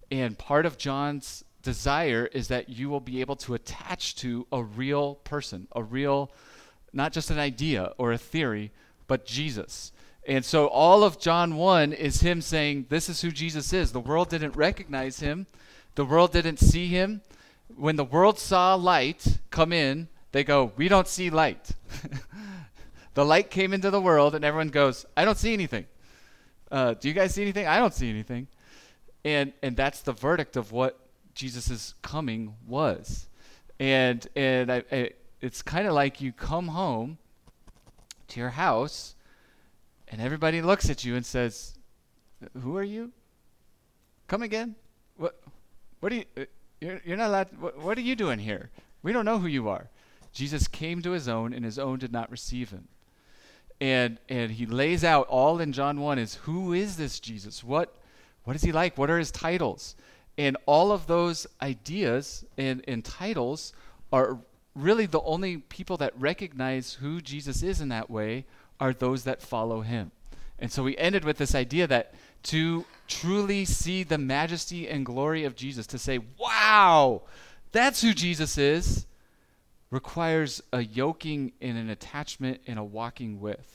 And part of John's desire is that you will be able to attach to a real person, a real, not just an idea or a theory, but Jesus. And so all of John 1 is him saying, this is who Jesus is. The world didn't recognize him. The world didn't see him. When the world saw light come in, they go, we don't see light. The light came into the world, and everyone goes, I don't see anything. Do you guys see anything? I don't see anything. And that's the verdict of what Jesus' coming was. And it's kind of like you come home to your house, and everybody looks at you and says, who are you? Come again? What are you, you're not allowed, what are you doing here? We don't know who you are. Jesus came to his own, and his own did not receive him. And he lays out all in John 1 is, who is this Jesus? What is he like? What are his titles? And all of those ideas and titles are really the only people that recognize who Jesus is in that way are those that follow him. And so we ended with this idea that to truly see the majesty and glory of Jesus, to say, wow, that's who Jesus is, requires a yoking and an attachment and a walking with.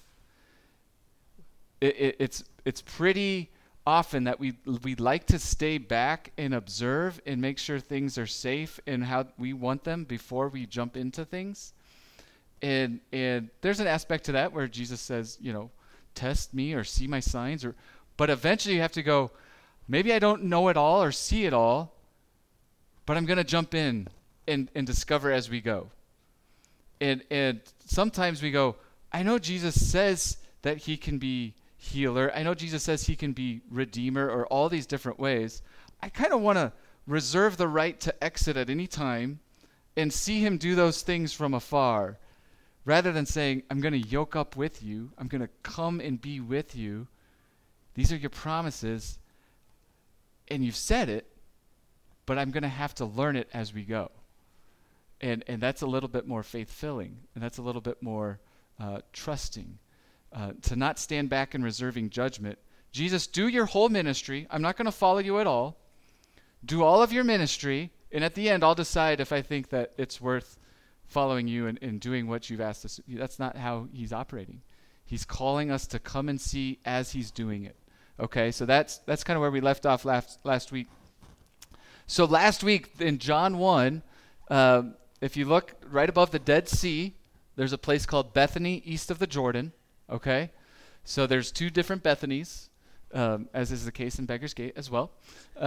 It's pretty often that we like to stay back and observe and make sure things are safe and how we want them before we jump into things. And there's an aspect to that where Jesus says, test me or see my signs, but eventually you have to go, maybe I don't know it all or see it all, but I'm going to jump in and discover as we go. And sometimes we go, I know Jesus says that he can be healer. I know Jesus says he can be redeemer or all these different ways. I kind of want to reserve the right to exit at any time and see him do those things from afar, rather than saying, I'm going to yoke up with you. I'm going to come and be with you. These are your promises, and you've said it, but I'm going to have to learn it as we go. And that's a little bit more faith-filling, and that's a little bit more trusting. To not stand back and reserving judgment. Jesus, do your whole ministry. I'm not going to follow you at all. Do all of your ministry, and at the end, I'll decide if I think that it's worth following you and doing what you've asked us. That's not how he's operating. He's calling us to come and see as he's doing it. Okay, so that's kind of where we left off last week. So last week in John 1, if you look right above the Dead Sea, there's a place called Bethany east of the Jordan. Okay, so there's two different Bethanies, as is the case in Beggar's Gate as well.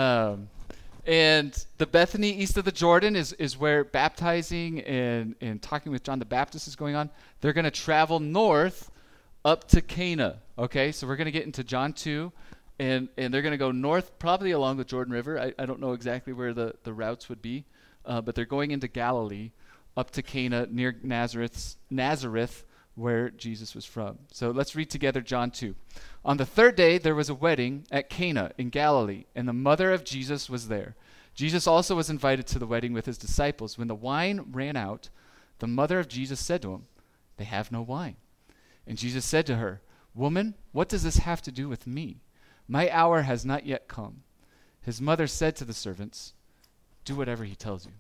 And the Bethany east of the Jordan is where baptizing and talking with John the Baptist is going on. They're going to travel north up to Cana. Okay, so we're going to get into John 2, and they're going to go north, probably along the Jordan River. I don't know exactly where the routes would be, but they're going into Galilee, up to Cana near Nazareth, where Jesus was from. So let's read together John 2. On the third day, there was a wedding at Cana in Galilee, and the mother of Jesus was there. Jesus also was invited to the wedding with his disciples. When the wine ran out, the mother of Jesus said to him, "They have no wine." And Jesus said to her, "Woman, what does this have to do with me? My hour has not yet come." His mother said to the servants, "Do whatever he tells you."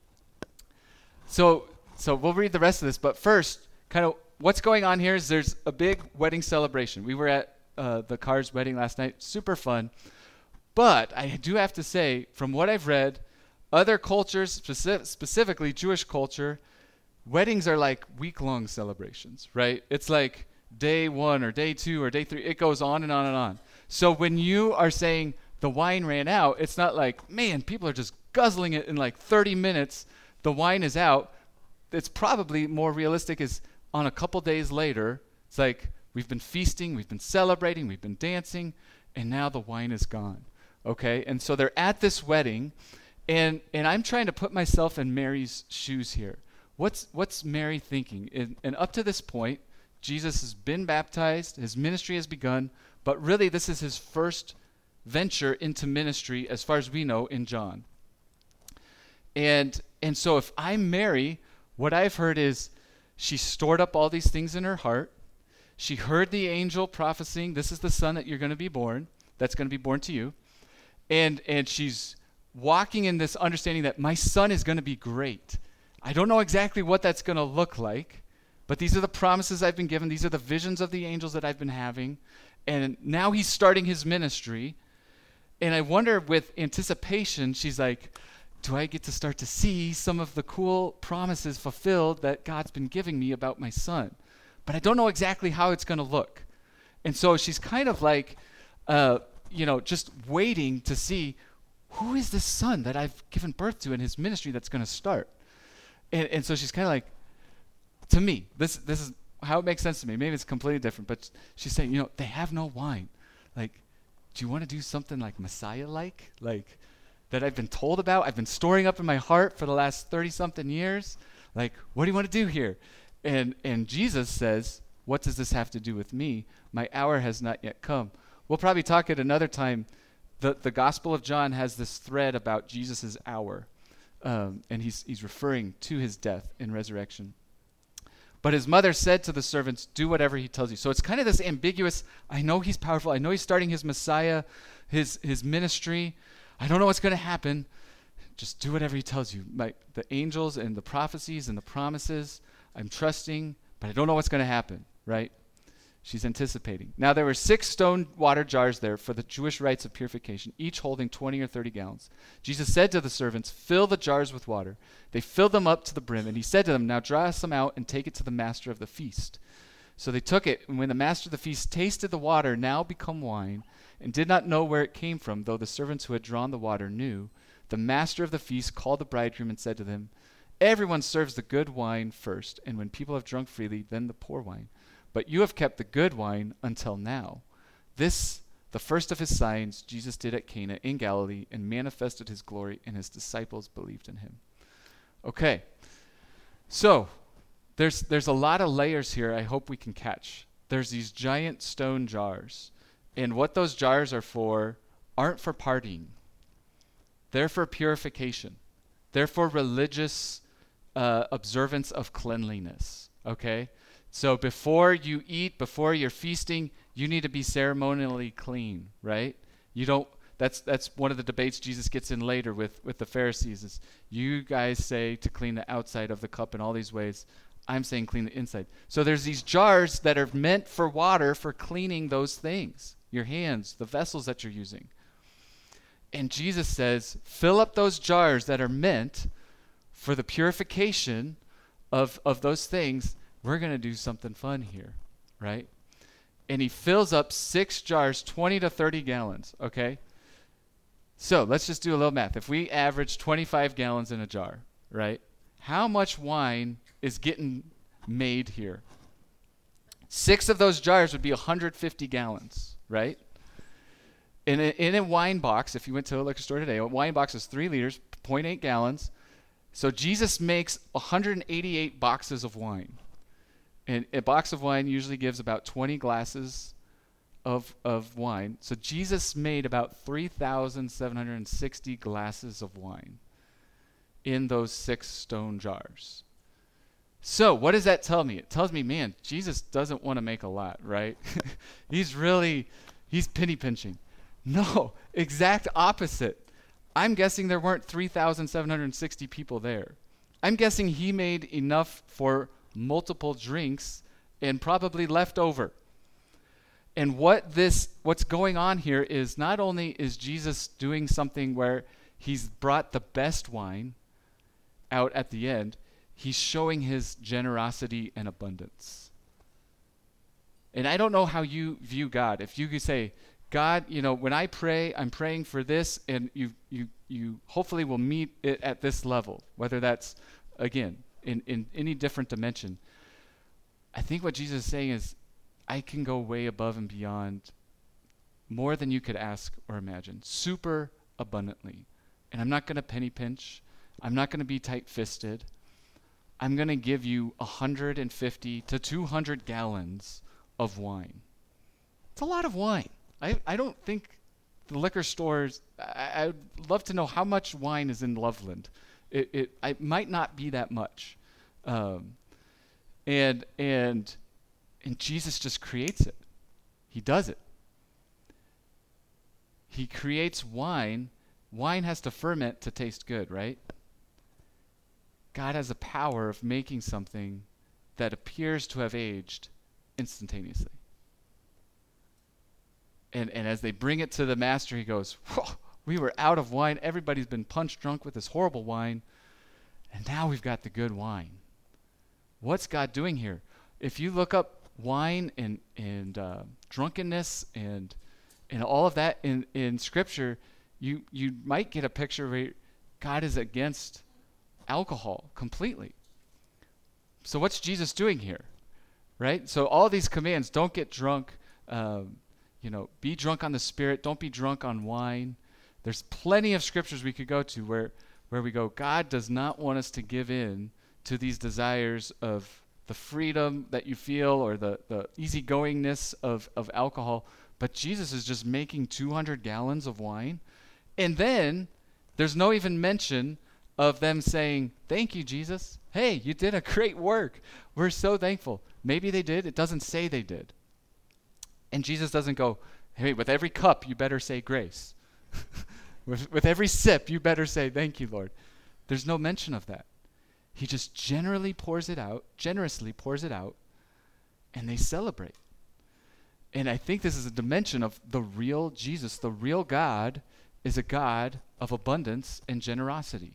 So we'll read the rest of this, but first, kind of what's going on here is there's a big wedding celebration. We were at the Carr's wedding last night. Super fun. But I do have to say, from what I've read, other cultures, specifically Jewish culture, weddings are like week-long celebrations, right? It's like day 1 or day 2 or day 3. It goes on and on and on. So when you are saying the wine ran out, it's not like, man, people are just guzzling it in like 30 minutes. The wine is out. It's probably more realistic is on a couple days later, it's like we've been feasting, we've been celebrating, we've been dancing, and now the wine is gone. Okay? And so they're at this wedding, and I'm trying to put myself in Mary's shoes here. What's Mary thinking? And up to this point, Jesus has been baptized, his ministry has begun, but really this is his first venture into ministry as far as we know in John. And so if I'm Mary, what I've heard is she stored up all these things in her heart. She heard the angel prophesying, this is the son that you're going to be born, that's going to be born to you. And she's walking in this understanding that my son is going to be great. I don't know exactly what that's going to look like, but these are the promises I've been given. These are the visions of the angels that I've been having. And now he's starting his ministry. And I wonder, with anticipation, she's like, do I get to start to see some of the cool promises fulfilled that God's been giving me about my son? But I don't know exactly how it's going to look. And so she's kind of like, just waiting to see, who is this son that I've given birth to in his ministry that's going to start? And so she's kind of like, to me, this is how it makes sense to me. Maybe it's completely different, but she's saying, they have no wine. Like, do you want to do something like Messiah-like? Like, that I've been told about, I've been storing up in my heart for the last 30-something years? Like, what do you want to do here? And Jesus says, what does this have to do with me? My hour has not yet come. We'll probably talk at another time. The Gospel of John has this thread about Jesus' hour, and he's referring to his death and resurrection. But his mother said to the servants, do whatever he tells you. So it's kind of this ambiguous, I know he's powerful, I know he's starting his Messiah, his ministry. I don't know what's going to happen. Just do whatever he tells you. The angels and the prophecies and the promises, I'm trusting, but I don't know what's going to happen, right? She's anticipating. Now there were 6 stone water jars there for the Jewish rites of purification, each holding 20 or 30 gallons. Jesus said to the servants, fill the jars with water. They filled them up to the brim, and he said to them, now draw some out and take it to the master of the feast. So they took it, and when the master of the feast tasted the water, now become wine, and did not know where it came from, though the servants who had drawn the water knew, the master of the feast called the bridegroom and said to them, everyone serves the good wine first, and when people have drunk freely, then the poor wine. But you have kept the good wine until now. This, the first of his signs, Jesus did at Cana in Galilee and manifested his glory, and his disciples believed in him. Okay, so there's a lot of layers here I hope we can catch. There's these giant stone jars, and what those jars are for aren't for partying. They're for purification. They're for religious observance of cleanliness, okay? So before you eat, before you're feasting, you need to be ceremonially clean, right? You don't. That's one of the debates Jesus gets in later with the Pharisees. Is you guys say to clean the outside of the cup in all these ways. I'm saying clean the inside. So there's these jars that are meant for water for cleaning those things, your hands, the vessels that you're using. And Jesus says, fill up those jars that are meant for the purification of those things. We're going to do something fun here, right? And he fills up 6 jars, 20 to 30 gallons, okay? So let's just do a little math. If we average 25 gallons in a jar, right? How much wine is getting made here? 6 of those jars would be 150 gallons, right? In a wine box, if you went to a liquor store today, a wine box is 3 liters, 0.8 gallons. So Jesus makes 188 boxes of wine. And a box of wine usually gives about 20 glasses of wine. So Jesus made about 3,760 glasses of wine in those 6 stone jars. So what does that tell me? It tells me, man, Jesus doesn't want to make a lot, right? he's penny pinching. No, exact opposite. I'm guessing there weren't 3,760 people there. I'm guessing he made enough for multiple drinks and probably left over. And what's going on here is not only is Jesus doing something where he's brought the best wine out at the end, he's showing his generosity and abundance. And I don't know how you view God. If you could say, God, when I pray, I'm praying for this, and you hopefully will meet it at this level, whether that's, again, in any different dimension. I think what Jesus is saying is, I can go way above and beyond, more than you could ask or imagine, super abundantly. And I'm not going to penny pinch. I'm not going to be tight-fisted. I'm going to give you 150 to 200 gallons of wine. It's a lot of wine. I don't think the liquor stores, I'd love to know how much wine is in Loveland. It might not be that much. And Jesus just creates it. He does it. he creates wine. Wine has to ferment to taste good, right? God has the power of making something that appears to have aged instantaneously. And as they bring it to the master, he goes, we were out of wine. Everybody's been punch drunk with this horrible wine. And now we've got the good wine. What's God doing here? If you look up wine and drunkenness and all of that in Scripture, you might get a picture where God is against alcohol completely. So what's Jesus doing here, right? So all these commands: don't get drunk, be drunk on the Spirit, don't be drunk on wine. There's plenty of scriptures we could go to where we go, God does not want us to give in to these desires of the freedom that you feel or the easygoingness of alcohol. But Jesus is just making 200 gallons of wine. And then there's no even mention of them saying, thank you, Jesus. Hey, you did a great work. We're so thankful. Maybe they did. It doesn't say they did. And Jesus doesn't go, hey, with every cup, you better say grace. with every sip, you better say, thank you, Lord. There's no mention of that. He just generously pours it out, and they celebrate. And I think this is a dimension of the real Jesus. The real God is a God of abundance and generosity.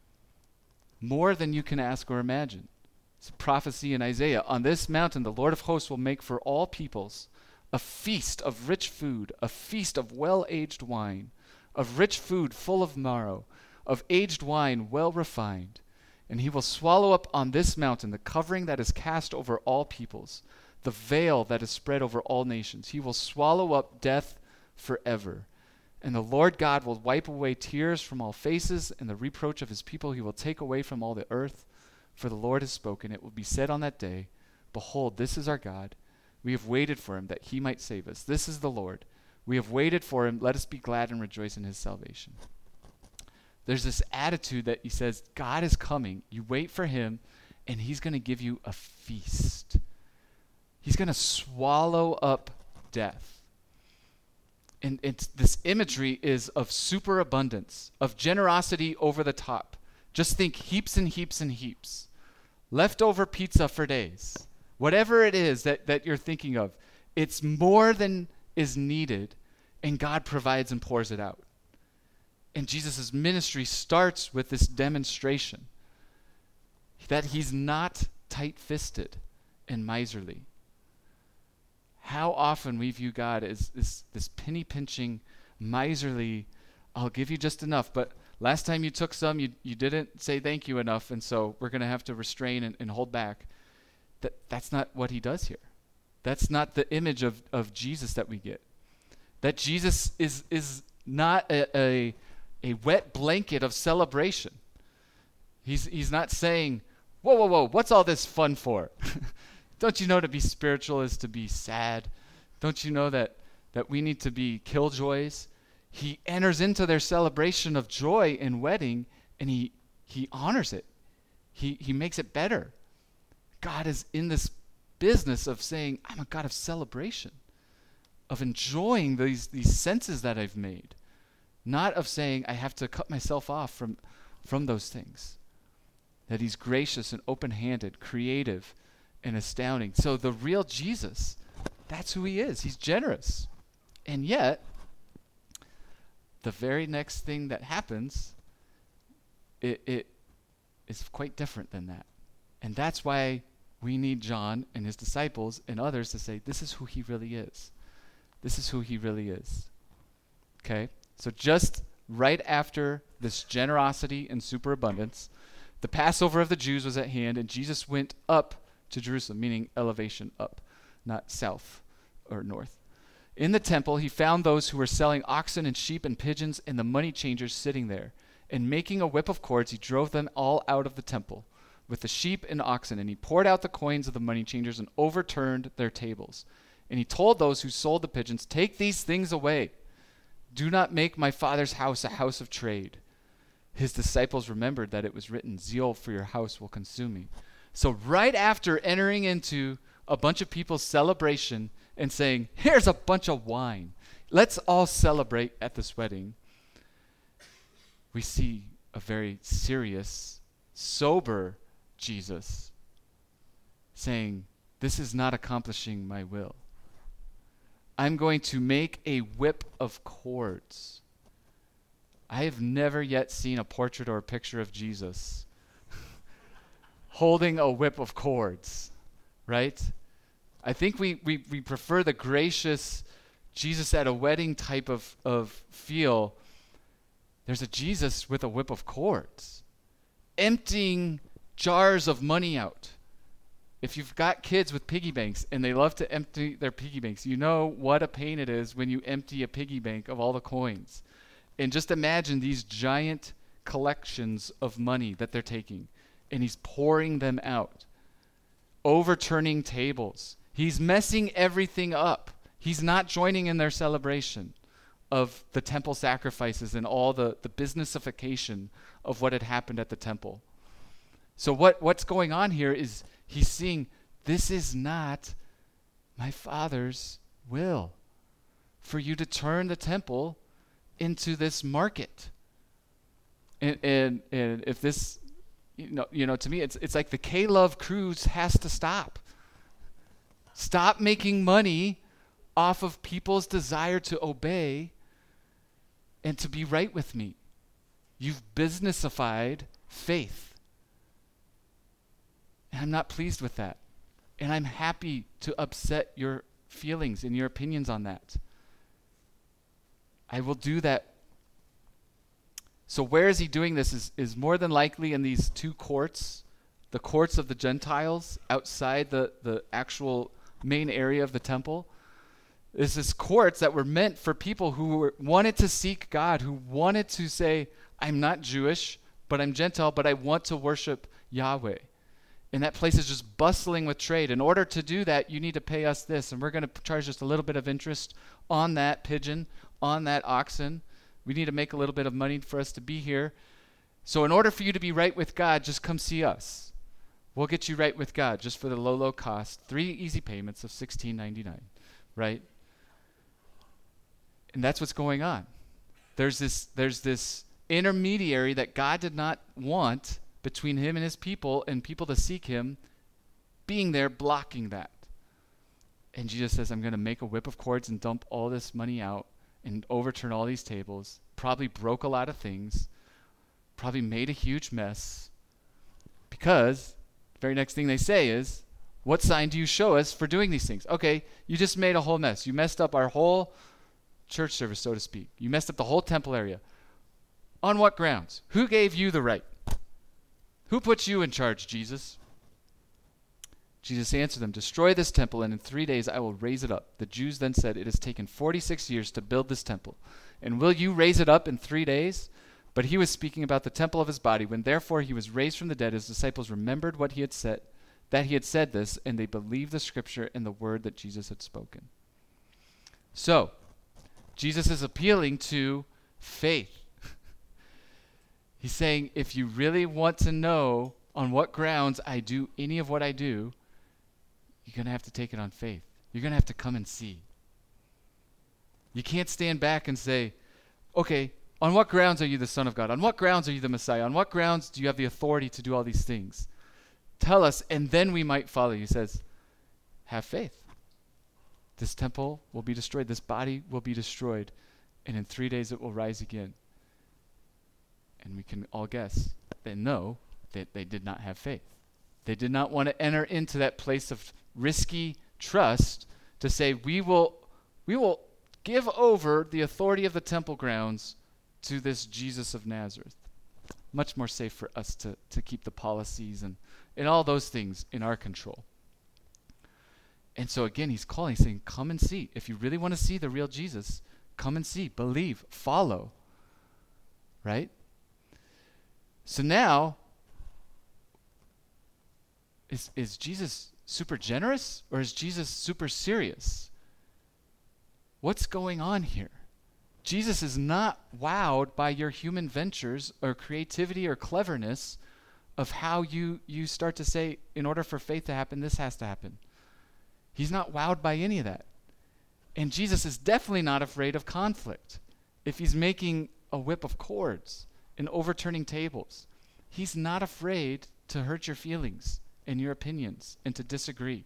More than you can ask or imagine. It's a prophecy in Isaiah. On this mountain, the Lord of hosts will make for all peoples a feast of rich food, a feast of well-aged wine, of rich food full of marrow, of aged wine well refined. And he will swallow up on this mountain the covering that is cast over all peoples, the veil that is spread over all nations. He will swallow up death forever. And the Lord God will wipe away tears from all faces, and the reproach of his people he will take away from all the earth. For the Lord has spoken. It will be said on that day, behold, this is our God. We have waited for him that he might save us. This is the Lord. We have waited for him. Let us be glad and rejoice in his salvation. There's this attitude that he says, God is coming. You wait for him, and he's going to give you a feast. He's going to swallow up death. And this imagery is of superabundance, of generosity over the top. Just think heaps and heaps and heaps. Leftover pizza for days. Whatever it is that you're thinking of, it's more than is needed, and God provides and pours it out. And Jesus' ministry starts with this demonstration that he's not tight-fisted and miserly. How often we view God as this penny-pinching, miserly, I'll give you just enough, but last time you took some, you didn't say thank you enough, and so we're going to have to restrain and hold back. That's not what he does here. That's not the image of Jesus that we get. That Jesus is not a wet blanket of celebration. He's not saying, whoa, what's all this fun for? Don't you know to be spiritual is to be sad? Don't you know that we need to be killjoys? He enters into their celebration of joy and wedding, and he honors it. He makes it better. God is in this business of saying, I'm a God of celebration, of enjoying these senses that I've made, not of saying I have to cut myself off from those things. That he's gracious and open-handed, creative, and astounding. So the real Jesus, that's who he is. He's generous. And yet, the very next thing that happens, it is quite different than that. And that's why we need John and his disciples and others to say, this is who he really is. This is who he really is. Okay? So just right after this generosity and superabundance, the Passover of the Jews was at hand, and Jesus went up to Jerusalem, meaning elevation up, not south or north. In the temple, he found those who were selling oxen and sheep and pigeons and the money changers sitting there. And making a whip of cords, he drove them all out of the temple with the sheep and oxen, and he poured out the coins of the money changers and overturned their tables. And he told those who sold the pigeons, take these things away. Do not make my Father's house a house of trade. His disciples remembered that it was written, zeal for your house will consume me. So right after entering into a bunch of people's celebration and saying, here's a bunch of wine. let's all celebrate at this wedding, we see a very serious, sober Jesus saying, this is not accomplishing my will. I'm going to make a whip of cords. I have never yet seen a portrait or a picture of Jesus holding a whip of cords, right? I think we prefer the gracious Jesus at a wedding type of feel. There's a Jesus with a whip of cords, emptying jars of money out. If you've got kids with piggy banks and they love to empty their piggy banks, you know what a pain it is when you empty a piggy bank of all the coins. And just imagine these giant collections of money that they're taking, and he's pouring them out, overturning tables. He's messing everything up. He's not joining in their celebration of the temple sacrifices and all the businessification of what had happened at the temple. So what's going on here is he's seeing, this is not my Father's will for you to turn the temple into this market. And if this, to me, it's like the K-Love cruise has to stop. Stop making money off of people's desire to obey and to be right with me. You've businessified faith. And I'm not pleased with that. And I'm happy to upset your feelings and your opinions on that. I will do that. So where is he doing this is more than likely in these two courts, the courts of the Gentiles outside the actual main area of the temple. There's this courts that were meant for people who wanted to seek God, who wanted to say, I'm not Jewish, but I'm Gentile, but I want to worship Yahweh. And that place is just bustling with trade. In order to do that, you need to pay us this, and we're going to charge just a little bit of interest on that pigeon, on that oxen. We need to make a little bit of money for us to be here. So in order for you to be right with God, just come see us. We'll get you right with God just for the low cost. 3 easy payments of $16.99, right? And that's what's going on. There's this intermediary that God did not want between him and his people and people to seek him, being there, blocking that. And Jesus says, I'm going to make a whip of cords and dump all this money out and overturn all these tables. Probably broke a lot of things. Probably made a huge mess. Because the very next thing they say is, what sign do you show us for doing these things? Okay, you just made a whole mess. You messed up our whole church service, so to speak. You messed up the whole temple area. On what grounds? Who gave you the right? Who put you in charge, Jesus? Jesus answered them, destroy this temple, and in 3 days I will raise it up. The Jews then said, it has taken 46 years to build this temple, and will you raise it up in 3 days? But he was speaking about the temple of his body. When therefore he was raised from the dead, his disciples remembered what he had said, that he had said this, and they believed the scripture and the word that Jesus had spoken. So, Jesus is appealing to faith. He's saying, if you really want to know on what grounds I do any of what I do, you're going to have to take it on faith. You're going to have to come and see. You can't stand back and say, okay, on what grounds are you the Son of God? On what grounds are you the Messiah? On what grounds do you have the authority to do all these things? Tell us, and then we might follow you. He says, have faith. This temple will be destroyed. This body will be destroyed. And in 3 days it will rise again. And we can all guess and know that they did not have faith. They did not want to enter into that place of risky trust to say, we will give over the authority of the temple grounds to this Jesus of Nazareth. Much more safe for us to keep the policies and all those things in our control. And so again, he's calling, saying, come and see. If you really want to see the real Jesus, come and see, believe, follow. Right? So now, is Jesus super generous or is Jesus super serious? What's going on here? Jesus is not wowed by your human ventures or creativity or cleverness of how you start to say, in order for faith to happen, this has to happen. He's not wowed by any of that. And Jesus is definitely not afraid of conflict. If he's making a whip of cords and overturning tables, he's not afraid to hurt your feelings and your opinions and to disagree.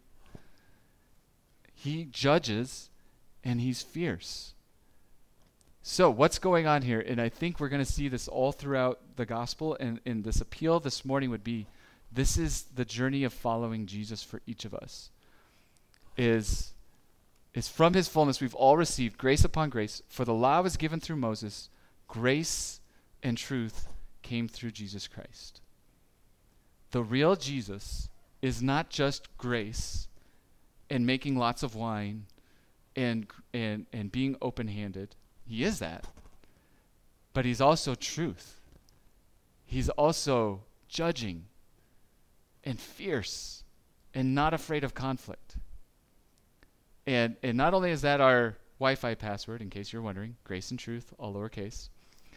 He judges and he's fierce. So what's going on here? And I think we're going to see this all throughout the gospel, and this appeal this morning would be, this is the journey of following Jesus for each of us. Is from his fullness we've all received grace upon grace, for the law was given through Moses, grace and truth came through Jesus Christ. The real Jesus is not just grace and making lots of wine and being open-handed. He is that. But he's also truth. He's also judging and fierce and not afraid of conflict. And not only is that our Wi-Fi password, in case you're wondering, grace and truth, all lowercase.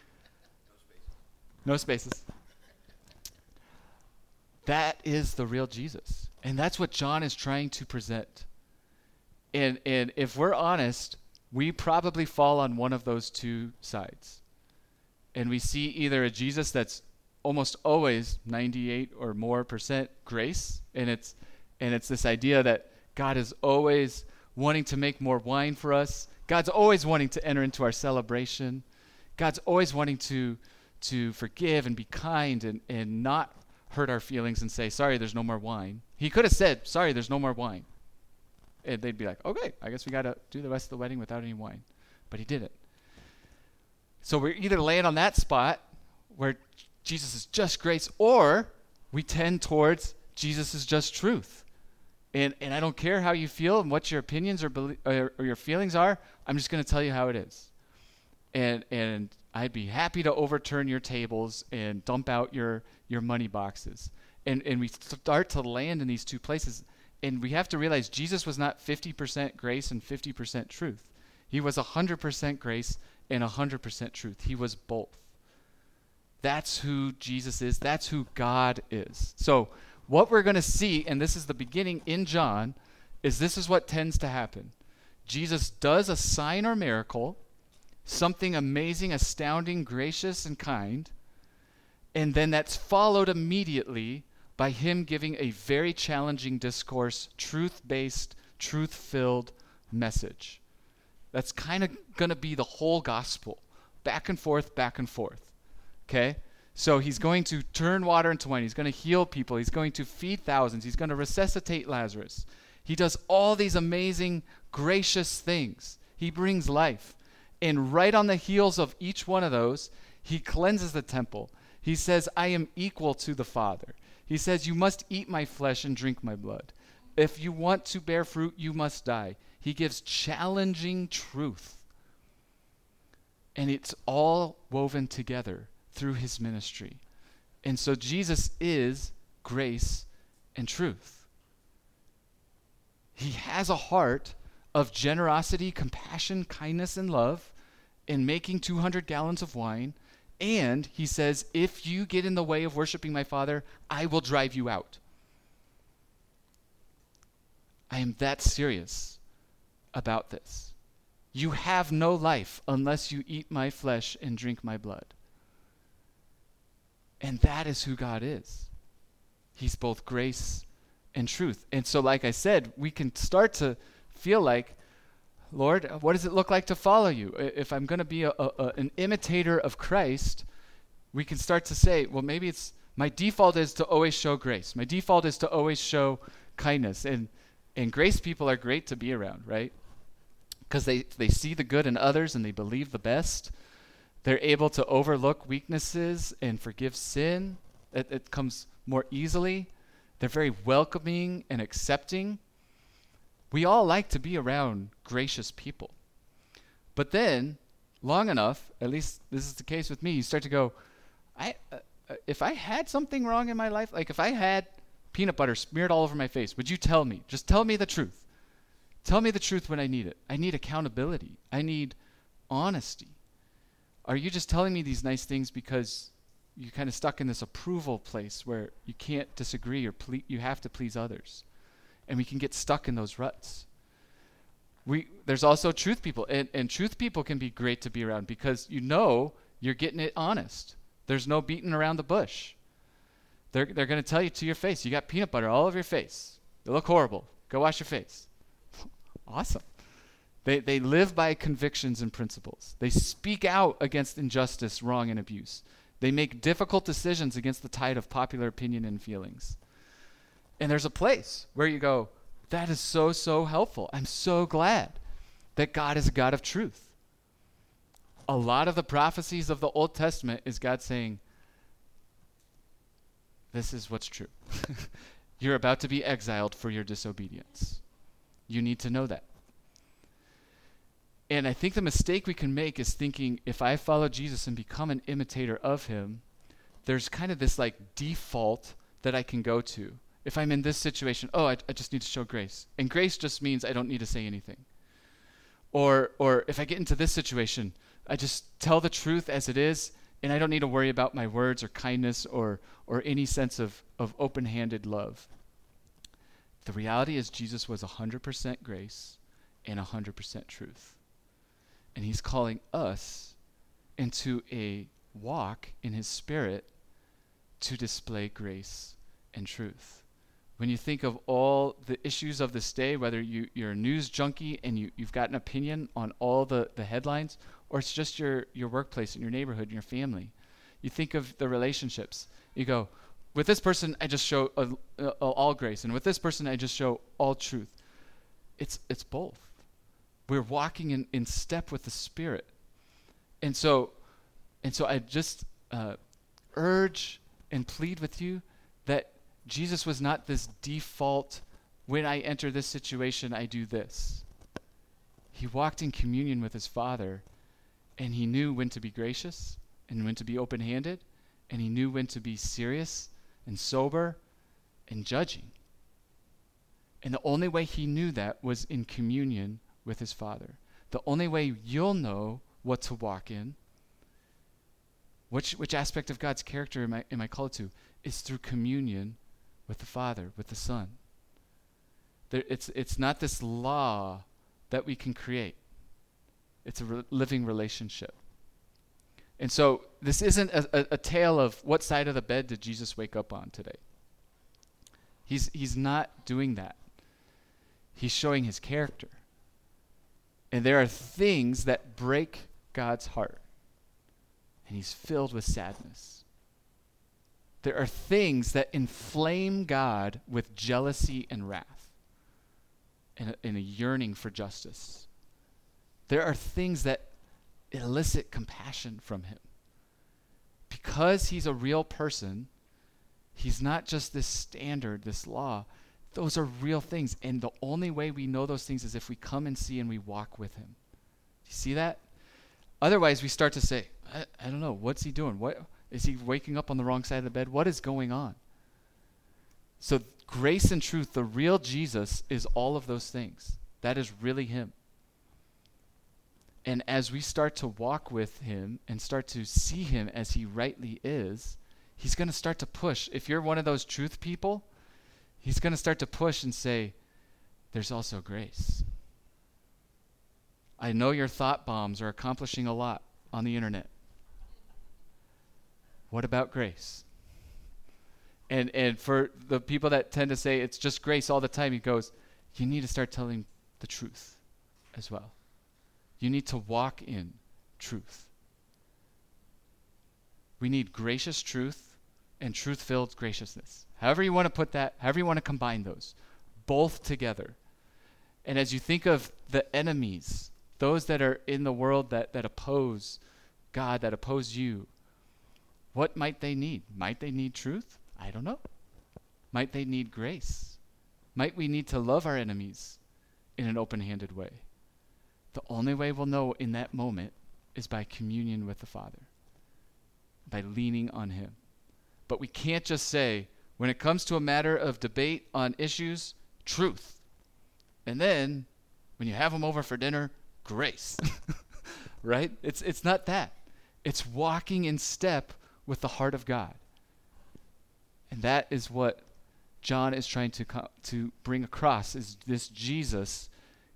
No spaces. That is the real Jesus. And that's what John is trying to present. And if we're honest, we probably fall on one of those two sides. And we see either a Jesus that's almost always 98 or more % grace, and it's this idea that God is always wanting to make more wine for us. God's always wanting to enter into our celebration. God's always wanting to forgive and be kind and not hurt our feelings and say, sorry, there's no more wine. He could have said, sorry, there's no more wine. And they'd be like, okay, I guess we got to do the rest of the wedding without any wine. But he didn't. So we're either laying on that spot where Jesus is just grace, or we tend towards Jesus is just truth. And I don't care how you feel and what your opinions or your feelings are. I'm just going to tell you how it is. And I'd be happy to overturn your tables and dump out your money boxes. And we start to land in these two places. And we have to realize Jesus was not 50% grace and 50% truth. He was 100% grace and 100% truth. He was both. That's who Jesus is. That's who God is. So what we're going to see, and this is the beginning in John, is this is what tends to happen. Jesus does a sign or miracle, something amazing, astounding, gracious, and kind, and then that's followed immediately by him giving a very challenging discourse, truth-based, truth-filled message. That's kind of going to be the whole gospel, back and forth, okay? So he's going to turn water into wine. He's going to heal people. He's going to feed thousands. He's going to resuscitate Lazarus. He does all these amazing, gracious things. He brings life. And right on the heels of each one of those, he cleanses the temple. He says, I am equal to the Father. He says, you must eat my flesh and drink my blood. If you want to bear fruit, you must die. He gives challenging truth. And it's all woven together through his ministry. And so Jesus is grace and truth. He has a heart of generosity, compassion, kindness, and love in making 200 gallons of wine. And he says, if you get in the way of worshiping my Father, I will drive you out. I am that serious about this. You have no life unless you eat my flesh and drink my blood. And that is who God is. He's both grace and truth. And so, like I said, we can start to feel like, Lord, what does it look like to follow you? If I'm going to be an imitator of Christ, we can start to say, well, maybe it's my default is to always show grace. My default is to always show kindness. And grace people are great to be around, right? Because they see the good in others and they believe the best. They're able to overlook weaknesses and forgive sin. It comes more easily. They're very welcoming and accepting. We all like to be around gracious people. But then, long enough, at least this is the case with me, you start to go, if I had something wrong in my life, like if I had peanut butter smeared all over my face, would you tell me? Just tell me the truth. Tell me the truth when I need it. I need accountability. I need honesty. Are you just telling me these nice things because you're kind of stuck in this approval place where you can't disagree or you have to please others? And we can get stuck in those ruts. There's also truth people, and truth people can be great to be around because you're getting it honest. There's no beating around the bush. They're going to tell you to your face, you got peanut butter all over your face. You look horrible. Go wash your face. Awesome. They live by convictions and principles. They speak out against injustice, wrong, and abuse. They make difficult decisions against the tide of popular opinion and feelings. And there's a place where you go, that is so, so helpful. I'm so glad that God is a God of truth. A lot of the prophecies of the Old Testament is God saying, this is what's true. You're about to be exiled for your disobedience. You need to know that. And I think the mistake we can make is thinking, if I follow Jesus and become an imitator of him, there's kind of this like default that I can go to. If I'm in this situation, I just need to show grace. And grace just means I don't need to say anything. Or if I get into this situation, I just tell the truth as it is, and I don't need to worry about my words or kindness or any sense of open-handed love. The reality is Jesus was 100% grace and 100% truth. And he's calling us into a walk in his Spirit to display grace and truth. When you think of all the issues of this day, whether you're a news junkie and you've got an opinion on all the headlines, or it's just your workplace and your neighborhood and your family, you think of the relationships. You go, with this person, I just show all grace, and with this person, I just show all truth. It's both. We're walking in step with the Spirit. And so I just urge and plead with you that Jesus was not this default, when I enter this situation, I do this. He walked in communion with his Father, and he knew when to be gracious and when to be open-handed, and he knew when to be serious and sober and judging. And the only way he knew that was in communion with his Father. The only way you'll know what to walk in, which aspect of God's character am I called to, is through communion with the Father, with the Son. It's not this law that we can create. It's a living relationship. And so this isn't a tale of what side of the bed did Jesus wake up on today. He's not doing that. He's showing his character. And there are things that break God's heart. And he's filled with sadness. There are things that inflame God with jealousy and wrath and a yearning for justice. There are things that elicit compassion from him. Because he's a real person, he's not just this standard, this law. Those are real things. And the only way we know those things is if we come and see and we walk with him. Do you see that? Otherwise, we start to say, I don't know, what's he doing? What is he waking up on the wrong side of the bed? What is going on? So grace and truth, the real Jesus, is all of those things. That is really him. And as we start to walk with him and start to see him as he rightly is, he's going to start to push. If you're one of those truth people, he's going to start to push and say, there's also grace. I know your thought bombs are accomplishing a lot on the internet. What about grace? And for the people that tend to say it's just grace all the time, he goes, you need to start telling the truth as well. You need to walk in truth. We need gracious truth and truth-filled graciousness. However you want to put that, however you want to combine those, both together. And as you think of the enemies, those that are in the world that oppose God, that oppose you, what might they need? Might they need truth? I don't know. Might they need grace? Might we need to love our enemies in an open-handed way? The only way we'll know in that moment is by communion with the Father, by leaning on him. But we can't just say, when it comes to a matter of debate on issues, truth. And then, when you have them over for dinner, grace. Right? It's not that. It's walking in step with the heart of God. And that is what John is trying to bring across, is this Jesus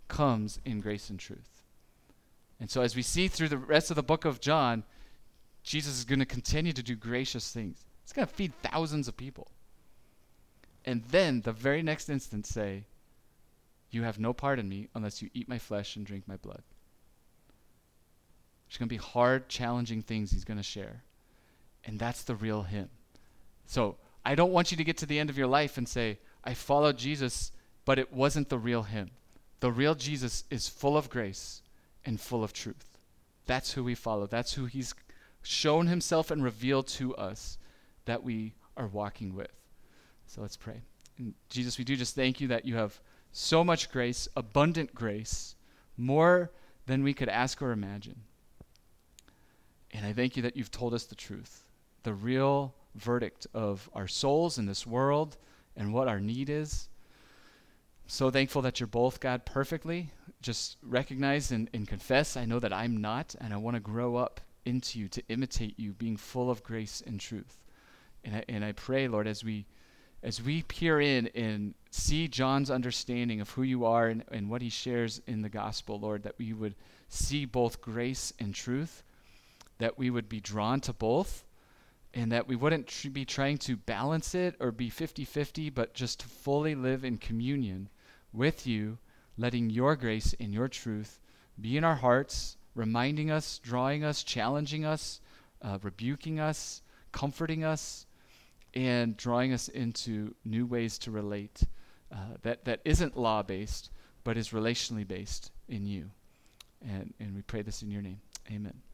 comes in grace and truth. And so as we see through the rest of the book of John, Jesus is going to continue to do gracious things. He's going to feed thousands of people. And then the very next instant say, you have no part in me unless you eat my flesh and drink my blood. There's going to be hard, challenging things he's going to share. And that's the real him. So I don't want you to get to the end of your life and say, I followed Jesus, but it wasn't the real him. The real Jesus is full of grace and full of truth. That's who we follow. That's who he's shown himself and revealed to us that we are walking with. So let's pray. And Jesus, we do just thank you that you have so much grace, abundant grace, more than we could ask or imagine. And I thank you that you've told us the truth, the real verdict of our souls in this world and what our need is. So thankful that you're both God perfectly. Just recognize and confess, I know that I'm not, and I want to grow up into you, to imitate you, being full of grace and truth. And I pray, Lord, as we peer in and see John's understanding of who you are and what he shares in the gospel, Lord, that we would see both grace and truth, that we would be drawn to both, and that we wouldn't be trying to balance it or be 50-50, but just to fully live in communion with you, letting your grace and your truth be in our hearts, reminding us, drawing us, challenging us, rebuking us, comforting us, and drawing us into new ways to relate that isn't law-based, but is relationally based in you. And we pray this in your name. Amen.